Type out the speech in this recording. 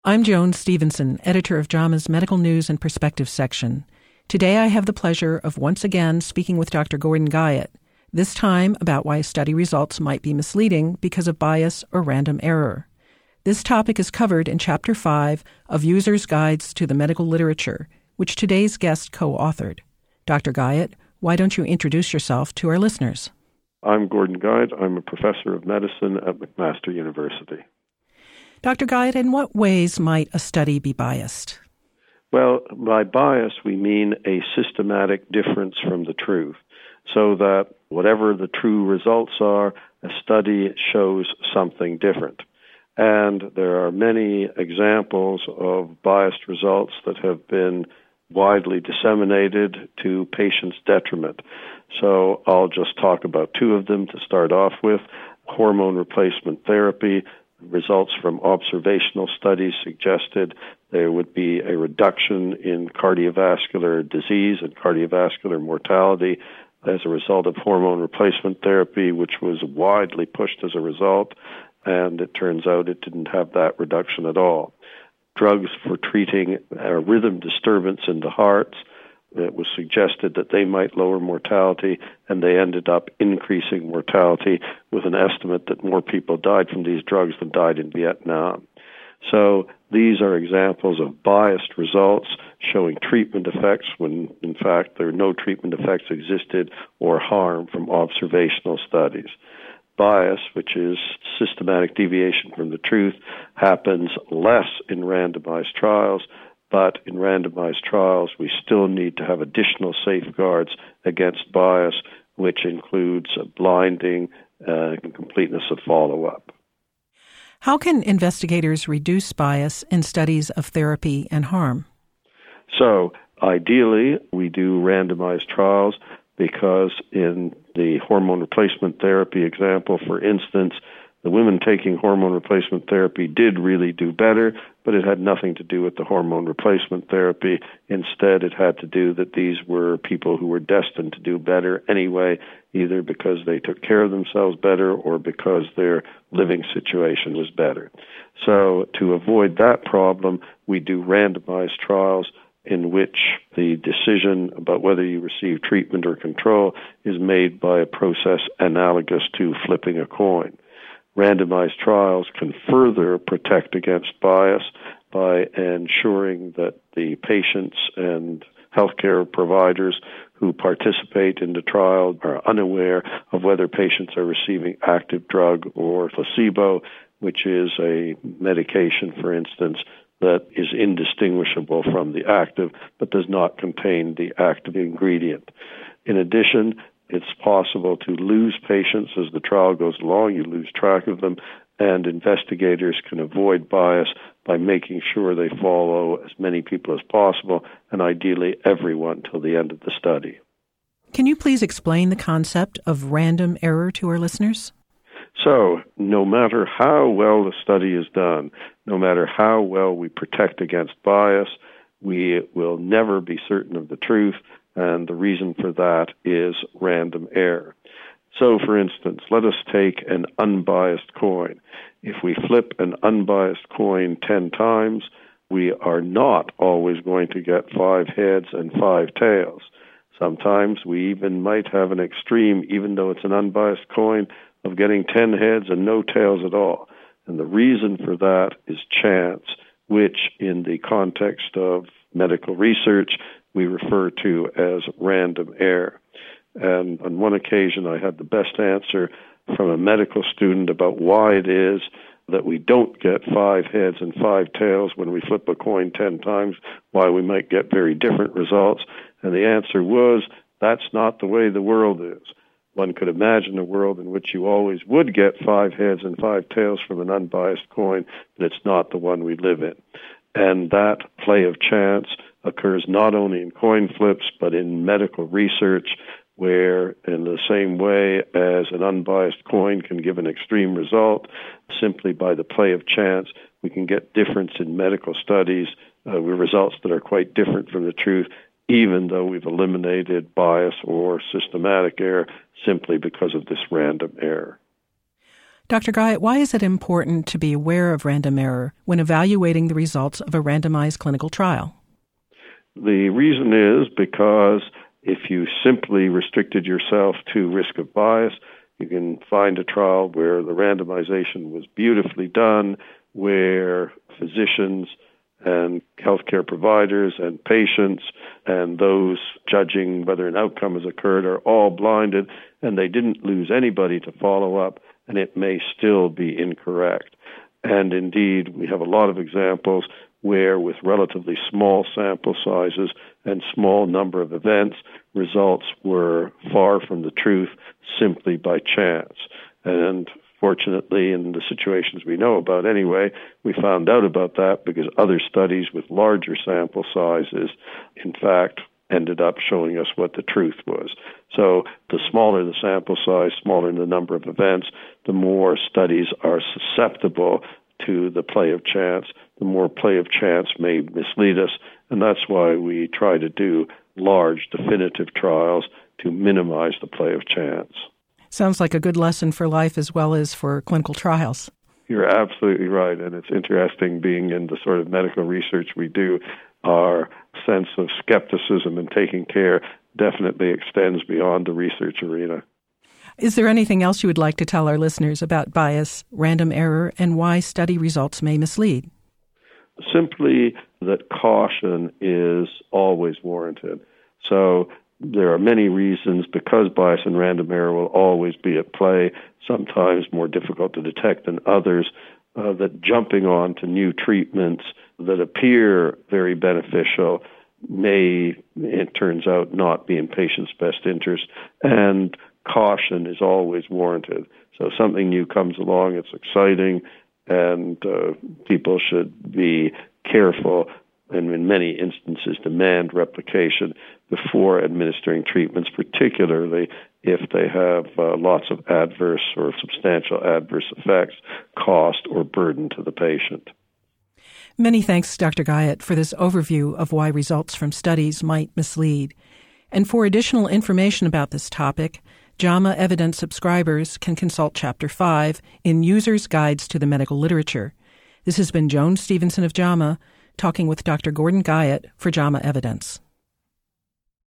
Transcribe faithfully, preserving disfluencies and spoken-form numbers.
I'm Joan Stevenson, editor of JAMA's Medical News and Perspective section. Today I have the pleasure of once again speaking with Doctor Gordon Guyatt, this time about why study results might be misleading because of bias or random error. This topic is covered in Chapter five of User's Guides to the Medical Literature, which today's guest co-authored. Doctor Guyatt, why don't you introduce yourself to our listeners? I'm Gordon Guyatt. I'm a professor of medicine at McMaster University. Doctor Guyatt, in what ways might a study be biased? Well, by bias, we mean a systematic difference from the truth, so that whatever the true results are, a study shows something different. And there are many examples of biased results that have been widely disseminated to patients' detriment. So I'll just talk about two of them to start off with. Hormone replacement therapy. Results from observational studies suggested there would be a reduction in cardiovascular disease and cardiovascular mortality as a result of hormone replacement therapy, which was widely pushed as a result, and it turns out it didn't have that reduction at all. Drugs for treating a rhythm disturbance in the hearts, it was suggested that they might lower mortality, and they ended up increasing mortality with an estimate that more people died from these drugs than died in Vietnam. So these are examples of biased results showing treatment effects when, in fact, there no treatment effects existed or harm from observational studies. Bias, which is systematic deviation from the truth, happens less in randomized trials, but in randomized trials, we still need to have additional safeguards against bias, which includes blinding uh, and completeness of follow-up. How can investigators reduce bias in studies of therapy and harm? So, ideally, we do randomized trials because in the hormone replacement therapy example, for instance, the women taking hormone replacement therapy did really do better, but it had nothing to do with the hormone replacement therapy. Instead, it had to do that these were people who were destined to do better anyway, either because they took care of themselves better or because their living situation was better. So to avoid that problem, we do randomized trials in which the decision about whether you receive treatment or control is made by a process analogous to flipping a coin. Randomized trials can further protect against bias by ensuring that the patients and healthcare providers who participate in the trial are unaware of whether patients are receiving active drug or placebo, which is a medication, for instance, that is indistinguishable from the active but does not contain the active ingredient. In addition, it's possible to lose patients as the trial goes along. You lose track of them, and investigators can avoid bias by making sure they follow as many people as possible, and ideally everyone till the end of the study. Can you please explain the concept of random error to our listeners? So, no matter how well the study is done, no matter how well we protect against bias, we will never be certain of the truth. And the reason for that is random error. So, for instance, let us take an unbiased coin. If we flip an unbiased coin ten times, we are not always going to get five heads and five tails. Sometimes we even might have an extreme, even though it's an unbiased coin, of getting ten heads and no tails at all. And the reason for that is chance, which in the context of medical research, we refer to as random error. And on one occasion, I had the best answer from a medical student about why it is that we don't get five heads and five tails when we flip a coin ten times, why we might get very different results. And the answer was, that's not the way the world is. One could imagine a world in which you always would get five heads and five tails from an unbiased coin, but it's not the one we live in. And that play of chance occurs not only in coin flips, but in medical research, where in the same way as an unbiased coin can give an extreme result, simply by the play of chance, we can get difference in medical studies uh, with results that are quite different from the truth, even though we've eliminated bias or systematic error simply because of this random error. Doctor Guyatt, why is it important to be aware of random error when evaluating the results of a randomized clinical trial? The reason is because if you simply restricted yourself to risk of bias, you can find a trial where the randomization was beautifully done, where physicians and healthcare providers and patients and those judging whether an outcome has occurred are all blinded, and they didn't lose anybody to follow up, and it may still be incorrect. And indeed, we have a lot of examples where with relatively small sample sizes and small number of events, results were far from the truth simply by chance. And fortunately, in the situations we know about anyway, we found out about that because other studies with larger sample sizes, in fact, ended up showing us what the truth was. So the smaller the sample size, smaller the number of events, the more studies are susceptible to the play of chance. The more play of chance may mislead us, and that's why we try to do large, definitive trials to minimize the play of chance. Sounds like a good lesson for life as well as for clinical trials. You're absolutely right, and it's interesting being in the sort of medical research we do. Our sense of skepticism and taking care definitely extends beyond the research arena. Is there anything else you would like to tell our listeners about bias, random error, and why study results may mislead? Simply that caution is always warranted. So there are many reasons because bias and random error will always be at play, sometimes more difficult to detect than others, uh, that jumping on to new treatments that appear very beneficial may, it turns out, not be in patients' best interest, and caution is always warranted. So something new comes along, it's exciting, and uh, people should be careful and in many instances demand replication before administering treatments, particularly if they have uh, lots of adverse or substantial adverse effects, cost, or burden to the patient. Many thanks, Doctor Guyatt, for this overview of why results from studies might mislead. And for additional information about this topic, JAMA Evidence subscribers can consult Chapter five in User's Guides to the Medical Literature. This has been Joan Stevenson of JAMA, talking with Doctor Gordon Guyatt for JAMA Evidence.